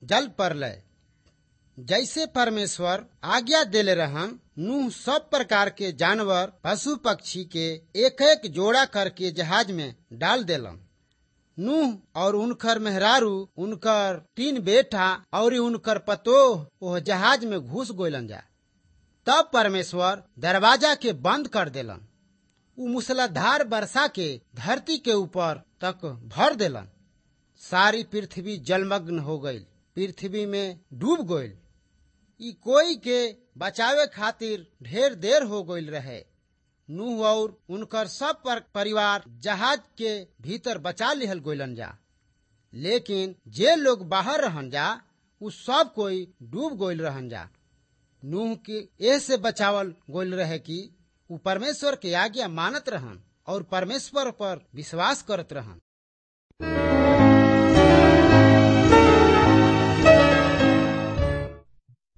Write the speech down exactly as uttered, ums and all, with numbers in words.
जल प्रलय। जैसे परमेश्वर आज्ञा देले रहन, नूह सब प्रकार के जानवर पशु पक्षी के एक एक जोड़ा करके जहाज में डाल देलन। नूह और उनकर मेहरारू, उनकर तीन बेटा और उनकर पतोह वो जहाज में घुस गोलन जा। तब परमेश्वर दरवाजा के बंद कर देलन। उ मूसलाधार वर्षा के धरती के ऊपर तक भर देलन। सारी पृथ्वी जलमग्न हो गई, पृथ्वी में डूब गई। ई कोई के बचावे खातिर ढेर देर हो गई रहे। नूह और उनकर सब पर परिवार जहाज के भीतर बचा लिहल गोलन जा, लेकिन जे लोग बाहर रहन जा उ सब कोई डूब गोल रहन जा। नूह के ऐसे बचावल गोल रहे कि उ परमेश्वर के आज्ञा मानत रहन और परमेश्वर पर विश्वास करत रहन।